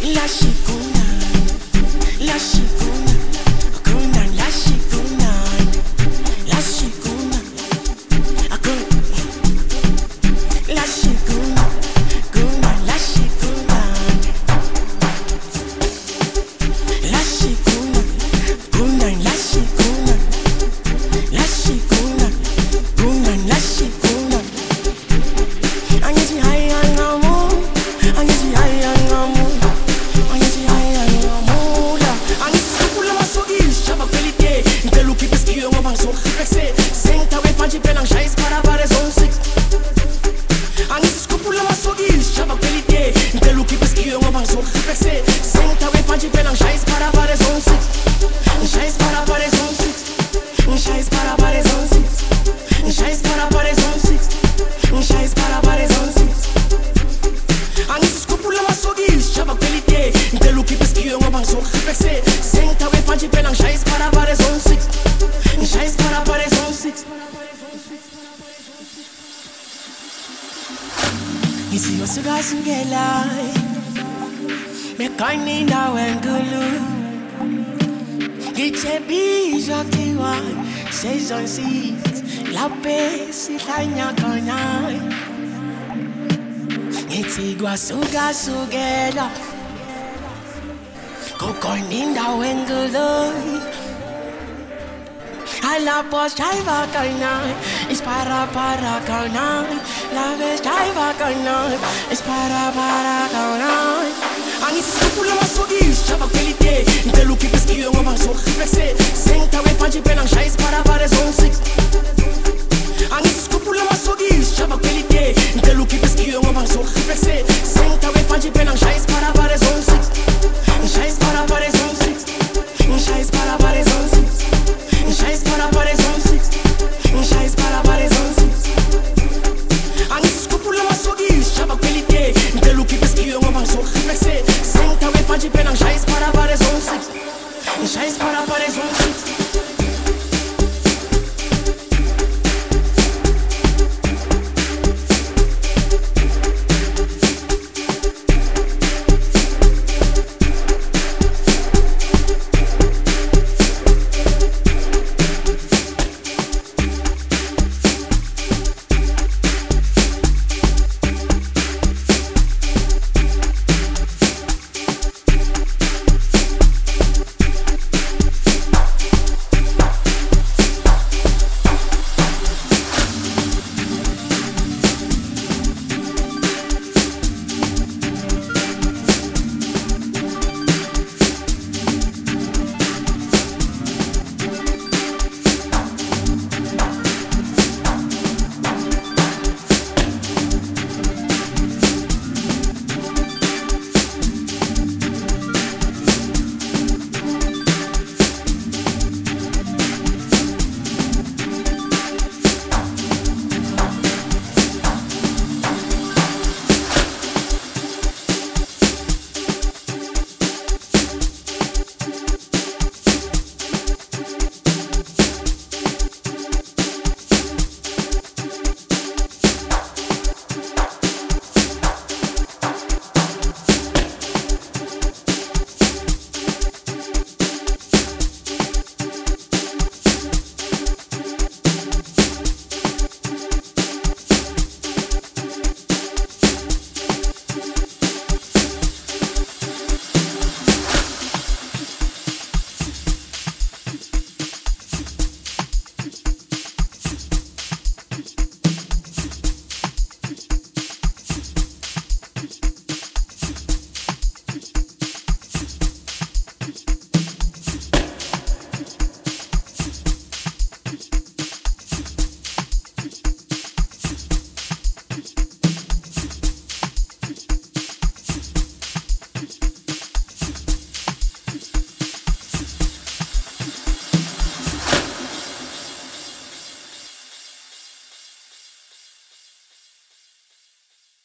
La shikuna, la shikuna, akuna la shikuna, la shikuna, akuna, la shikuna, kuna la shikuna, la shikuna, kuna la shikuna, la shikuna, kuna la shikuna. Angithi hayi angamu, angithi hayi angamu. La paix, c'est la nyakanya. Itigwa suga sugela. Kokoninda wengulu. Alla pos chaiva kana. Es para kana. La vez chaiva kana. Es para kana. Ani skupula masogis, chava qualité. Pelo que pesquio uma banso reflexer. Senta we pode penar chais para zone 6. Ani skupula masogis, chava qualité. Pelo que pesquio uma banso reflexer. Senta we pode penar chais para zone 6. Chais para zone 6. Chais para zone 6. Chais para zone 6. Chais para zone 6. Ani skupula masogis, chava qualité. Pelo que pesquio uma banso reflexer. Senta we pode penar chais para zone 6. Chais para zone 6.